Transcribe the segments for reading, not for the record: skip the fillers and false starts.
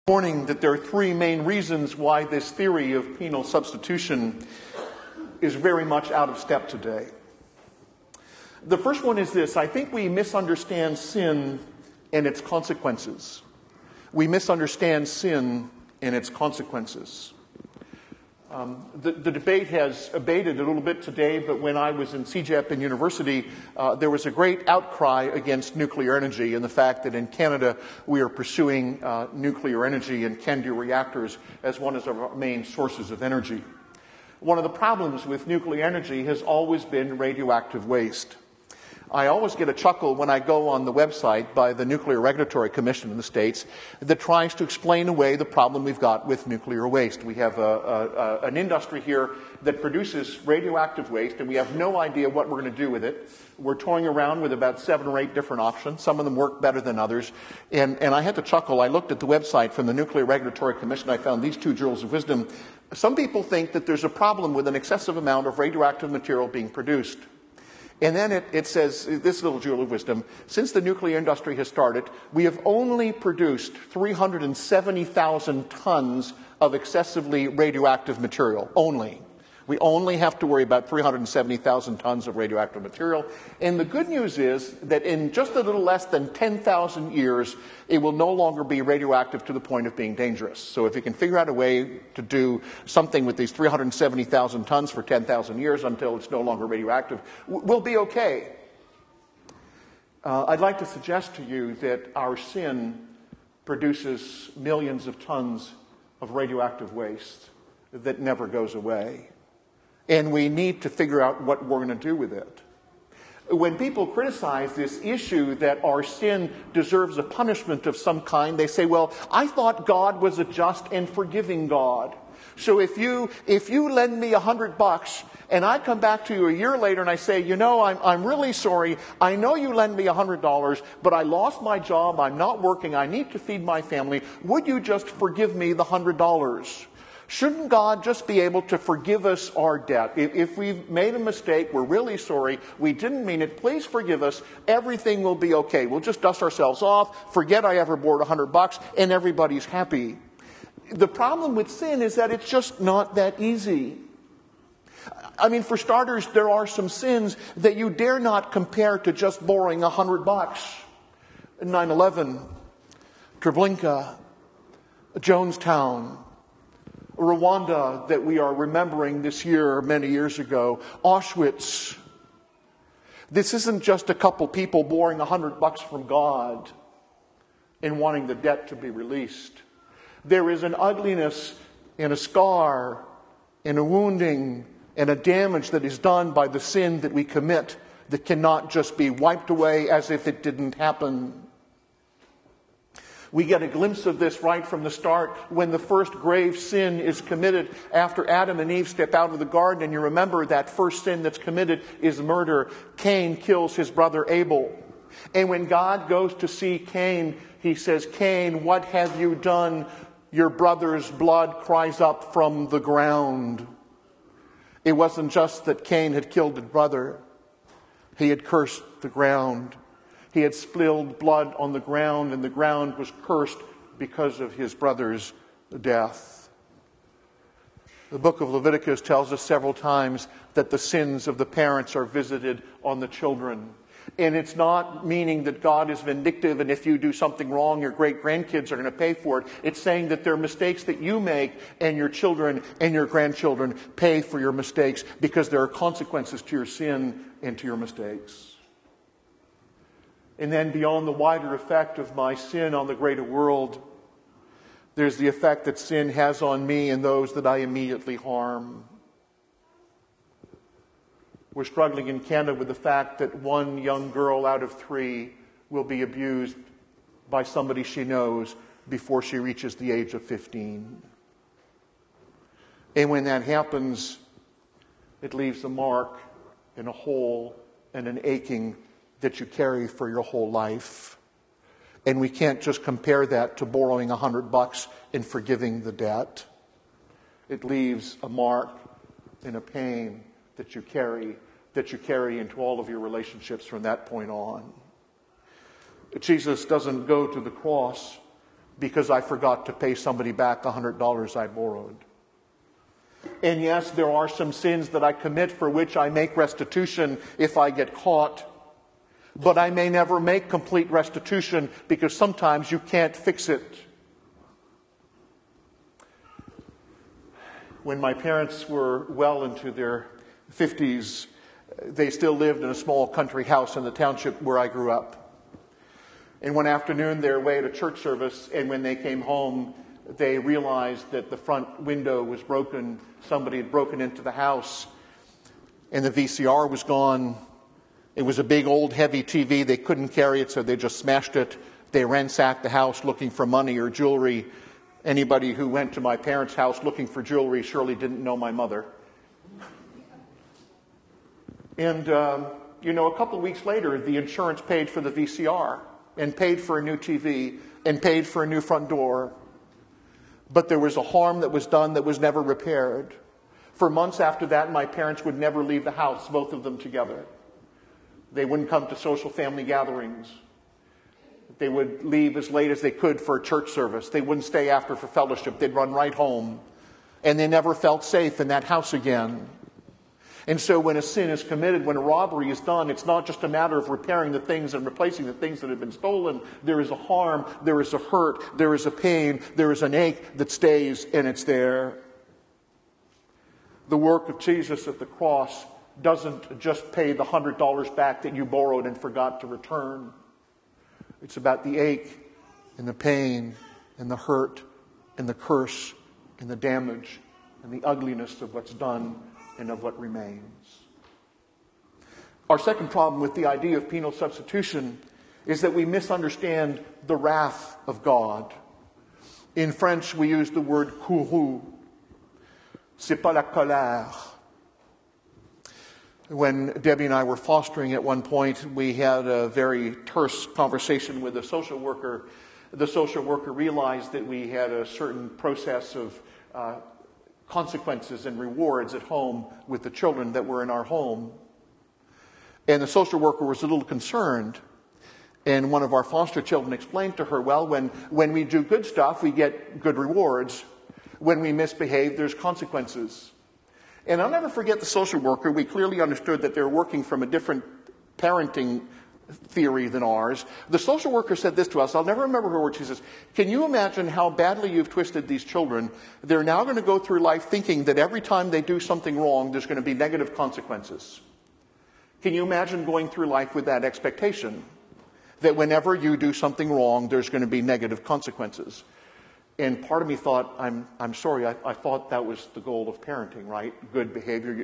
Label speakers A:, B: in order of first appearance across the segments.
A: Warning that there are three main reasons why this theory of penal substitution is very much out of step today. The first one is this: I think we misunderstand sin and its consequences. We misunderstand sin and its consequences. The debate has abated a little bit today, but when I was in CEGEP in university, there was a great outcry against nuclear energy and the fact that in Canada we are pursuing nuclear energy and CANDU reactors as one of our main sources of energy. One of the problems with nuclear energy has always been radioactive waste. I always get a chuckle when I go on the website by the Nuclear Regulatory Commission in the States that tries to explain away the problem we've got with nuclear waste. We have an industry here that produces radioactive waste, and we have no idea what we're going to do with it. We're toying around with about 7 or 8 different options. Some of them work better than others. And I had to chuckle. I looked at the website from the Nuclear Regulatory Commission. I found these 2 jewels of wisdom. Some people think that there's a problem with an excessive amount of radioactive material being produced. And then it says, this little jewel of wisdom: since the nuclear industry has started, we have only produced 370,000 tons of excessively radioactive material. Only. We only have to worry about 370,000 tons of radioactive material. And the good news is that in just a little less than 10,000 years, it will no longer be radioactive to the point of being dangerous. So if you can figure out a way to do something with these 370,000 tons for 10,000 years until it's no longer radioactive, we'll be okay. I'd like to suggest to you that our sin produces millions of tons of radioactive waste that never goes away. And we need to figure out what we're going to do with it. When people criticize this issue that our sin deserves a punishment of some kind, they say, well, I thought God was a just and forgiving God. So if you lend me $100 and I come back to you a year later and I say, you know, I'm really sorry. I know you lend me $100, but I lost my job. I'm not working. I need to feed my family. Would you just forgive me the $100? Shouldn't God just be able to forgive us our debt? If we've made a mistake, we're really sorry, we didn't mean it, please forgive us, everything will be okay. We'll just dust ourselves off, forget I ever borrowed $100, and everybody's happy. The problem with sin is that it's just not that easy. I mean, for starters, there are some sins that you dare not compare to just borrowing $100. 9/11, Treblinka, Jonestown, Rwanda that we are remembering this year, many years ago, Auschwitz. This isn't just a couple people borrowing $100 from God and wanting the debt to be released. There is an ugliness and a scar and a wounding and a damage that is done by the sin that we commit that cannot just be wiped away as if it didn't happen. We get a glimpse of this right from the start when the first grave sin is committed after Adam and Eve step out of the garden. And you remember that first sin that's committed is murder. Cain kills his brother Abel. And when God goes to see Cain, he says, Cain, what have you done? Your brother's blood cries up from the ground. It wasn't just that Cain had killed his brother. He had cursed the ground. He had spilled blood on the ground, and the ground was cursed because of his brother's death. The book of Leviticus tells us several times that the sins of the parents are visited on the children. And it's not meaning that God is vindictive and if you do something wrong, your great-grandkids are going to pay for it. It's saying that there are mistakes that you make and your children and your grandchildren pay for your mistakes because there are consequences to your sin and to your mistakes. And then beyond the wider effect of my sin on the greater world, there's the effect that sin has on me and those that I immediately harm. We're struggling in Canada with the fact that 1 young girl out of 3 will be abused by somebody she knows before she reaches the age of 15. And when that happens, it leaves a mark and a hole and an aching that you carry for your whole life. And we can't just compare that to borrowing $100 and forgiving the debt. It leaves a mark and a pain that you carry into all of your relationships from that point on. Jesus doesn't go to the cross because I forgot to pay somebody back $100 I borrowed. And yes, there are some sins that I commit for which I make restitution if I get caught. But I may never make complete restitution because sometimes you can't fix it. When my parents were well into their 50s, they still lived in a small country house in the township where I grew up. And one afternoon, they were away at a church service, and when they came home, they realized that the front window was broken. Somebody had broken into the house, and the VCR was gone. It was a big, old, heavy TV. They couldn't carry it, so they just smashed it. They ransacked the house looking for money or jewelry. Anybody who went to my parents' house looking for jewelry surely didn't know my mother. And, a couple of weeks later, the insurance paid for the VCR and paid for a new TV and paid for a new front door. But there was a harm that was done that was never repaired. For months after that, my parents would never leave the house, both of them together. They wouldn't come to social family gatherings. They would leave as late as they could for a church service. They wouldn't stay after for fellowship. They'd run right home. And they never felt safe in that house again. And so when a sin is committed, when a robbery is done, it's not just a matter of repairing the things and replacing the things that have been stolen. There is a harm, there is a hurt, there is a pain, there is an ache that stays, and it's there. The work of Jesus at the cross doesn't just pay the $100 back that you borrowed and forgot to return. It's about the ache and the pain and the hurt and the curse and the damage and the ugliness of what's done and of what remains. Our second problem with the idea of penal substitution is that we misunderstand the wrath of God. In French, we use the word courroux. C'est pas la colère. When Debbie and I were fostering at one point, we had a very terse conversation with a social worker. The social worker realized that we had a certain process of consequences and rewards at home with the children that were in our home. And the social worker was a little concerned. And one of our foster children explained to her, well, when we do good stuff, we get good rewards. When we misbehave, there's consequences. And I'll never forget the social worker. We clearly understood that they were working from a different parenting theory than ours. The social worker said this to us. I'll never remember her words. She says, can you imagine how badly you've twisted these children? They're now going to go through life thinking that every time they do something wrong, there's going to be negative consequences. Can you imagine going through life with that expectation? That whenever you do something wrong, there's going to be negative consequences. And part of me thought, I'm sorry, I thought that was the goal of parenting, right? Good behavior.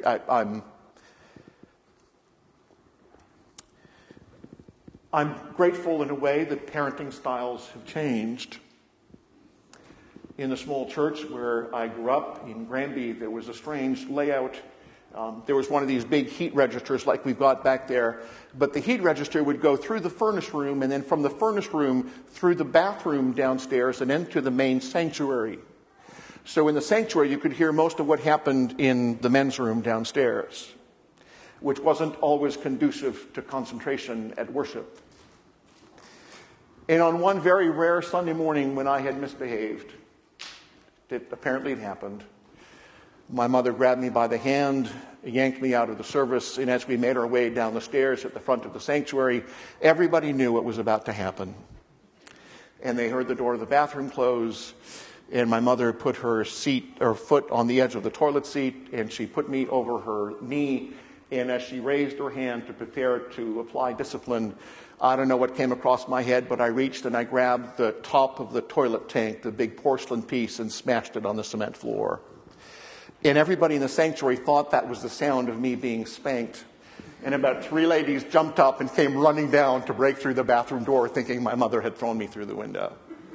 A: I'm grateful in a way that parenting styles have changed. In the small church where I grew up in Granby, there was a strange layout. There was one of these big heat registers like we've got back there, but the heat register would go through the furnace room and then from the furnace room through the bathroom downstairs and into the main sanctuary. So in the sanctuary you could hear most of what happened in the men's room downstairs, which wasn't always conducive to concentration at worship. And on one very rare Sunday morning when I had misbehaved, it apparently had happened, my mother grabbed me by the hand, yanked me out of the service, and as we made our way down the stairs at the front of the sanctuary, everybody knew what was about to happen. And they heard the door of the bathroom close, and my mother put her foot on the edge of the toilet seat, and she put me over her knee, and as she raised her hand to prepare to apply discipline, I don't know what came across my head, but I reached and I grabbed the top of the toilet tank, the big porcelain piece, and smashed it on the cement floor. And everybody in the sanctuary thought that was the sound of me being spanked. And about 3 ladies jumped up and came running down to break through the bathroom door, thinking my mother had thrown me through the window.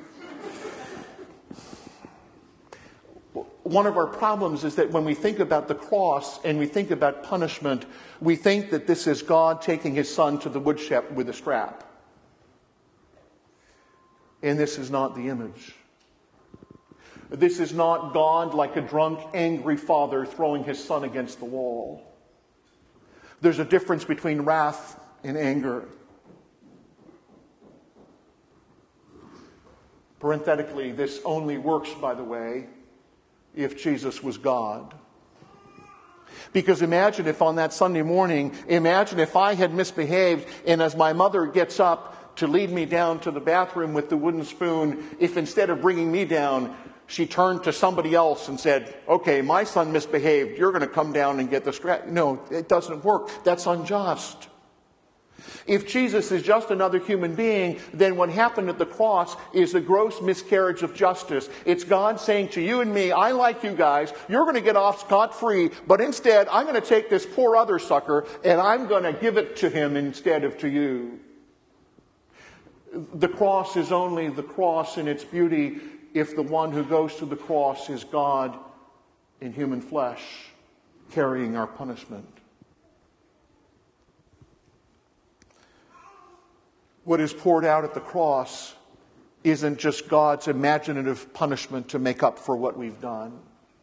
A: One of our problems is that when we think about the cross and we think about punishment, we think that this is God taking his son to the woodshed with a strap. And this is not the image. This is not God like a drunk, angry father throwing his son against the wall. There's a difference between wrath and anger. Parenthetically, this only works, by the way, if Jesus was God. Because imagine if on that Sunday morning, imagine if I had misbehaved, and as my mother gets up to lead me down to the bathroom with the wooden spoon, if instead of bringing me down, she turned to somebody else and said, okay, my son misbehaved, you're going to come down and get the scratch. No, it doesn't work. That's unjust. If Jesus is just another human being, then what happened at the cross is a gross miscarriage of justice. It's God saying to you and me, I like you guys, you're going to get off scot-free, but instead I'm going to take this poor other sucker and I'm going to give it to him instead of to you. The cross is only the cross in its beauty if the one who goes to the cross is God in human flesh, carrying our punishment. What is poured out at the cross isn't just God's imaginative punishment to make up for what we've done.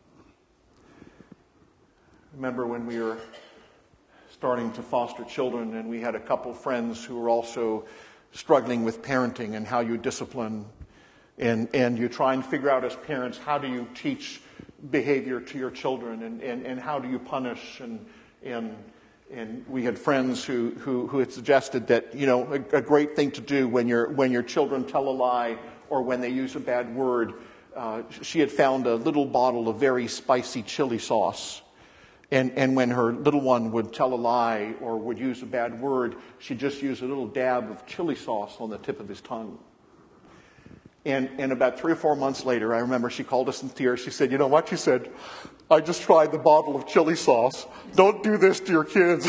A: Remember when we were starting to foster children and we had a couple friends who were also struggling with parenting and how you discipline and you try and figure out as parents, how do you teach behavior to your children and how do you punish and we had friends who had suggested that, you know, a great thing to do when your children tell a lie or when they use a bad word. She had found a little bottle of very spicy chili sauce. And when her little one would tell a lie or would use a bad word, she'd just use a little dab of chili sauce on the tip of his tongue. And about 3 or 4 months later, I remember she called us in tears. She said, you know what? She said, I just tried the bottle of chili sauce. Don't do this to your kids.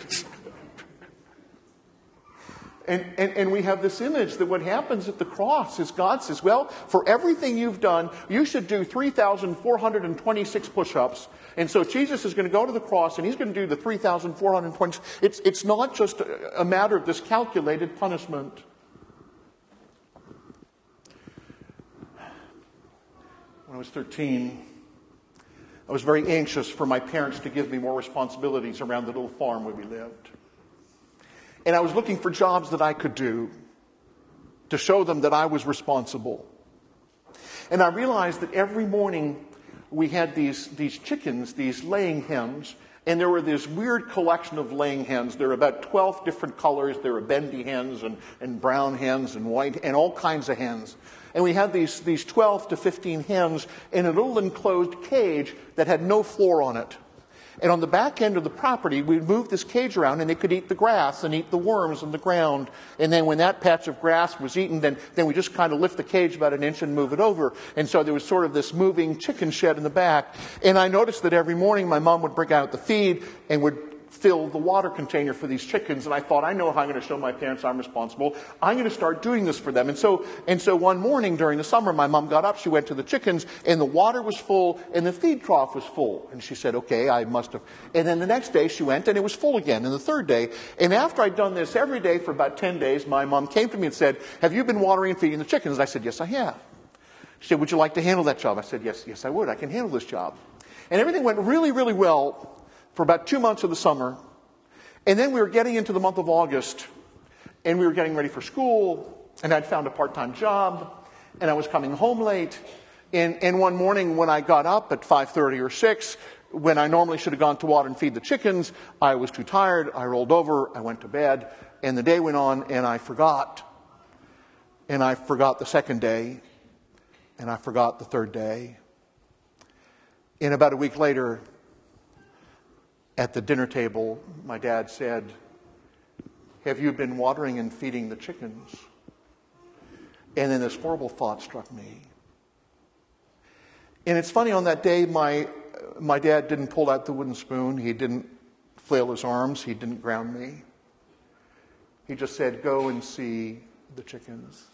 A: And we have this image that what happens at the cross is God says, well, for everything you've done, you should do 3,426 push-ups. And so Jesus is going to go to the cross and he's going to do the 3,420. It's not just a matter of this calculated punishment. When I was 13, I was very anxious for my parents to give me more responsibilities around the little farm where we lived. And I was looking for jobs that I could do to show them that I was responsible. And I realized that every morning we had these chickens, these laying hens, and there were this weird collection of laying hens. There were about 12 different colors. There were bendy hens and brown hens and white and all kinds of hens. And we had these 12 to 15 hens in a little enclosed cage that had no floor on it. And on the back end of the property, we'd move this cage around and they could eat the grass and eat the worms on the ground. And then when that patch of grass was eaten, then we just kind of lift the cage about an inch and move it over. And so there was sort of this moving chicken shed in the back. And I noticed that every morning my mom would bring out the feed and would fill the water container for these chickens. And I thought, I know how I'm going to show my parents I'm responsible. I'm going to start doing this for them. And so one morning during the summer, my mom got up, she went to the chickens, and the water was full, and the feed trough was full. And she said, okay, I must have. And then the next day she went, and it was full again. And the third day, and after I'd done this every day for about 10 days, my mom came to me and said, have you been watering and feeding the chickens? And I said, yes, I have. She said, would you like to handle that job? I said, yes, I would. I can handle this job. And everything went really, really well for about 2 months of the summer. And then we were getting into the month of August, and we were getting ready for school, and I'd found a part-time job, and I was coming home late. And one morning when I got up at 5:30 or 6, when I normally should have gone to water and feed the chickens, I was too tired. I rolled over, I went to bed, and the day went on, and I forgot. And I forgot the second day, and I forgot the third day. And about a week later, at the dinner table, my dad said, have you been watering and feeding the chickens? And then this horrible thought struck me. And it's funny, on that day, my dad didn't pull out the wooden spoon. He didn't flail his arms. He didn't ground me. He just said, go and see the chickens.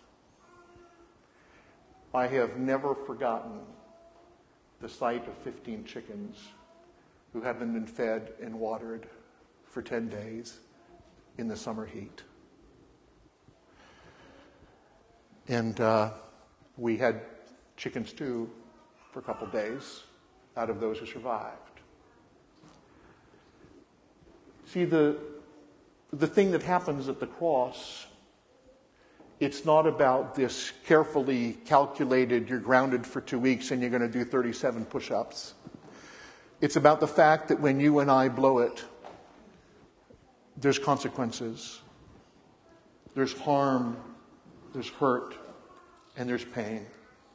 A: I have never forgotten the sight of 15 chickens who hadn't been fed and watered for 10 days in the summer heat. And we had chicken stew for a couple days out of those who survived. See, the thing that happens at the cross It's not about this carefully calculated, you're grounded for 2 weeks and you're going to do 37 push-ups. It's about the fact that when you and I blow it, there's consequences. There's harm, there's hurt, and there's pain.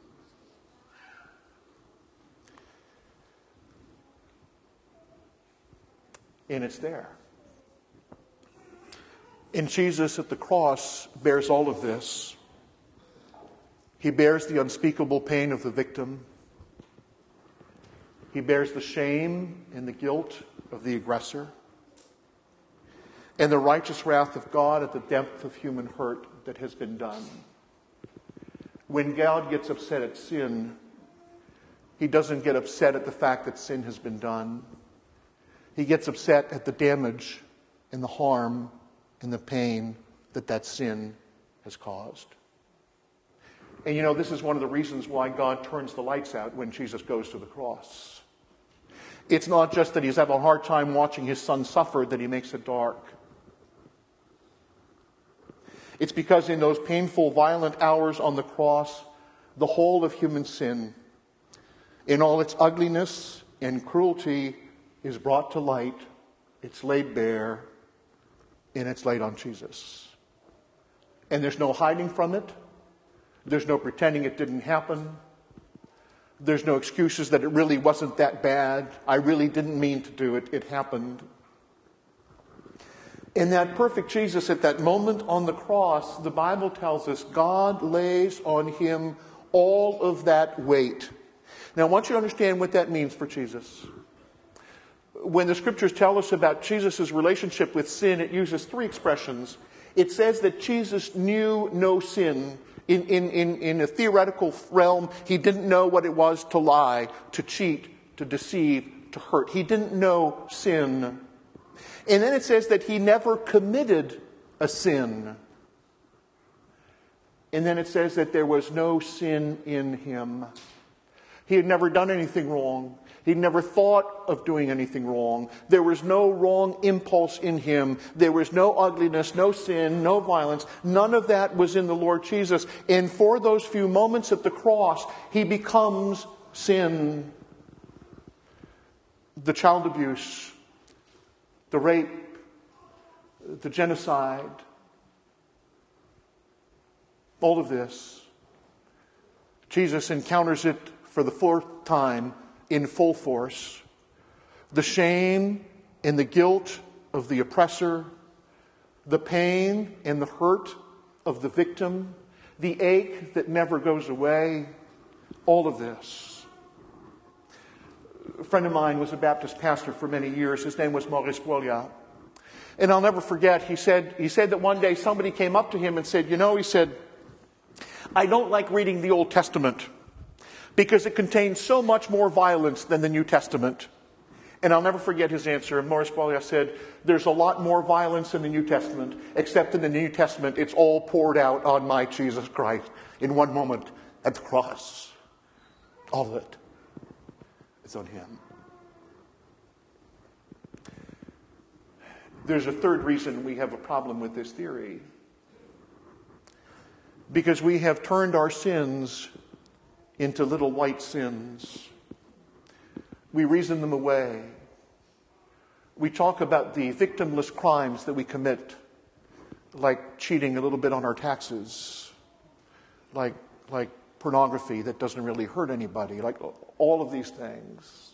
A: And it's there. And Jesus at the cross bears all of this. He bears the unspeakable pain of the victim. He bears the shame and the guilt of the aggressor. And the righteous wrath of God at the depth of human hurt that has been done. When God gets upset at sin, he doesn't get upset at the fact that sin has been done. He gets upset at the damage and the harm and the pain that sin has caused. And you know, this is one of the reasons why God turns the lights out when Jesus goes to the cross. It's not just that he's having a hard time watching his son suffer that he makes it dark. It's because in those painful, violent hours on the cross, the whole of human sin, in all its ugliness and cruelty, is brought to light, it's laid bare, and it's laid on Jesus. And there's no hiding from it. There's no pretending it didn't happen. There's no excuses that it really wasn't that bad. I really didn't mean to do it. It happened. In that perfect Jesus, at that moment on the cross, the Bible tells us God lays on him all of that weight. Now, I want you to understand what that means for Jesus. When the scriptures tell us about Jesus' relationship with sin, it uses 3 expressions. It says that Jesus knew no sin. In a theoretical realm, he didn't know what it was to lie, to cheat, to deceive, to hurt. He didn't know sin. And then it says that he never committed a sin. And then it says that there was no sin in him. He had never done anything wrong. He never thought of doing anything wrong. There was no wrong impulse in him. There was no ugliness, no sin, no violence. None of that was in the Lord Jesus. And for those few moments at the cross, he becomes sin. The child abuse, the rape, the genocide, all of this. Jesus encounters it for the 4th time in full force. The shame and the guilt of the oppressor, the pain and the hurt of the victim, the ache that never goes away, all of this. A friend of mine was a Baptist pastor for many years. His name was Maurice Boileau. And I'll never forget, he said that one day somebody came up to him and said, he said, I don't like reading the Old Testament because it contains so much more violence than the New Testament. And I'll never forget his answer. And Maurice Boileau said, there's a lot more violence in the New Testament, except in the New Testament, it's all poured out on my Jesus Christ in one moment at the cross. All of it. It's on him. There's a third reason we have a problem with this theory. Because we have turned our sins into little white sins. We reason them away. We talk about the victimless crimes that we commit, like cheating a little bit on our taxes, like pornography that doesn't really hurt anybody, like all of these things.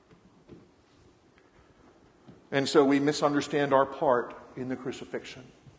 A: And so we misunderstand our part in the crucifixion.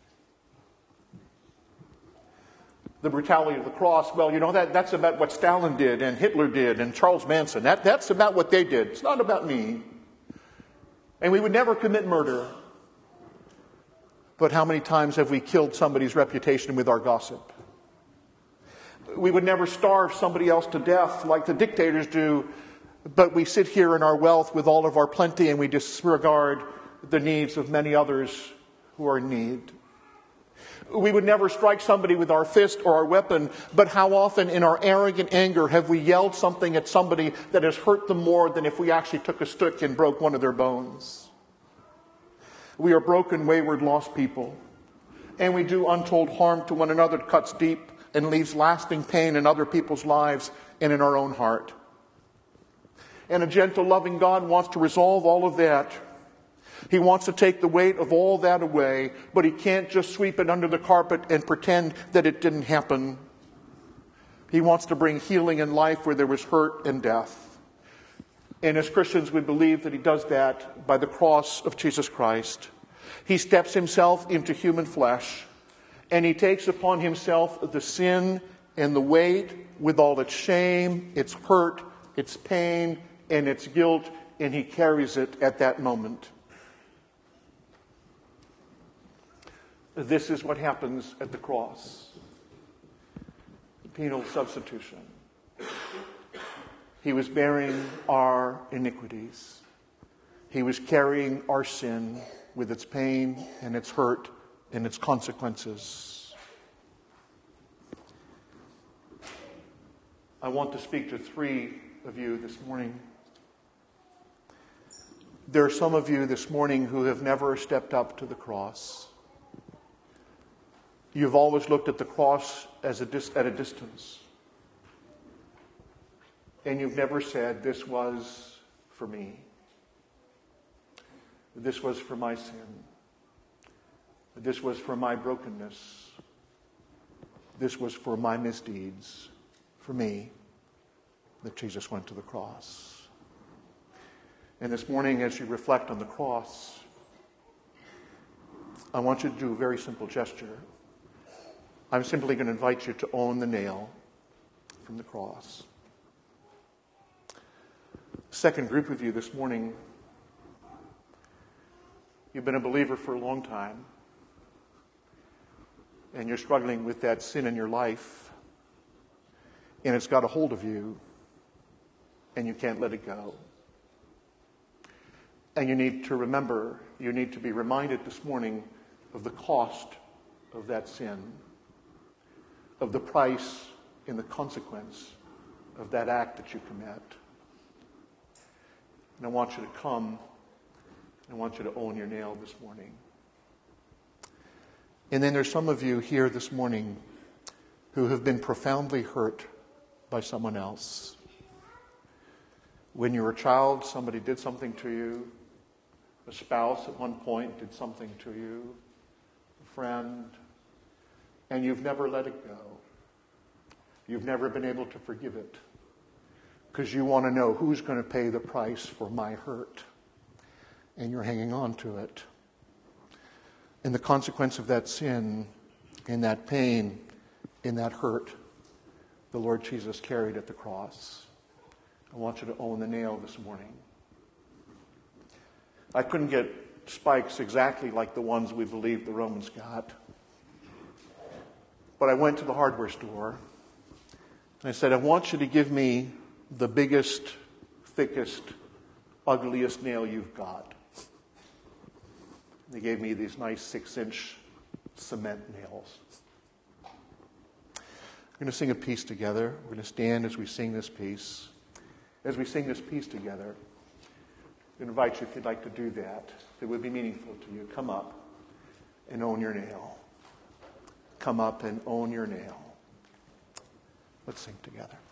A: The brutality of the cross, that's about what Stalin did and Hitler did and Charles Manson. That's about what they did. It's not about me. And we would never commit murder. But how many times have we killed somebody's reputation with our gossip? We would never starve somebody else to death like the dictators do, but we sit here in our wealth with all of our plenty and we disregard the needs of many others who are in need. We would never strike somebody with our fist or our weapon, but how often in our arrogant anger have we yelled something at somebody that has hurt them more than if we actually took a stick and broke one of their bones? We are broken, wayward, lost people. and we do untold harm to one another that cuts deep and leaves lasting pain in other people's lives and in our own heart. And a gentle, loving God wants to resolve all of that. He wants to take the weight of all that away, but He can't just sweep it under the carpet and pretend that it didn't happen. He wants to bring healing and life where there was hurt and death. And as Christians, we believe that He does that by the cross of Jesus Christ. He steps Himself into human flesh, and He takes upon Himself the sin and the weight with all its shame, its hurt, its pain, and its guilt, and He carries it at that moment. This is what happens at the cross. Penal substitution. He was bearing our iniquities. He was carrying our sin with its pain and its hurt and its consequences. I want to speak to three of you this morning. There are some of you this morning who have never stepped up to the cross. You've always looked at the cross at a distance. And you've never said, this was for me. This was for my sin. This was for my brokenness. This was for my misdeeds. For me, that Jesus went to the cross. And this morning, as you reflect on the cross, I want you to do a very simple gesture. I'm simply going to invite you to own the nail from the cross. Second group of you this morning, you've been a believer for a long time, and you're struggling with that sin in your life, and it's got a hold of you, and you can't let it go. And you need to remember, you need to be reminded this morning of the cost of that sin, of the price and the consequence of that act that you commit. And I want you to come, and I want you to own your nail this morning. And then there's some of you here this morning who have been profoundly hurt by someone else. When you were a child, somebody did something to you. A spouse at one point did something to you. A friend. And you've never let it go. You've never been able to forgive it. Because you want to know who's going to pay the price for my hurt. And you're hanging on to it. And the consequence of that sin, in that pain, in that hurt, the Lord Jesus carried at the cross. I want you to own the nail this morning. I couldn't get spikes exactly like the ones we believe the Romans got. But I went to the hardware store, and I said, I want you to give me the biggest, thickest, ugliest nail you've got. They gave me these nice 6-inch cement nails. We're going to sing a piece together. We're going to stand as we sing this piece. As we sing this piece together, I invite you, if you'd like to do that, if it would be meaningful to you, come up and own your nail. Come up and own your nail. Let's sing together.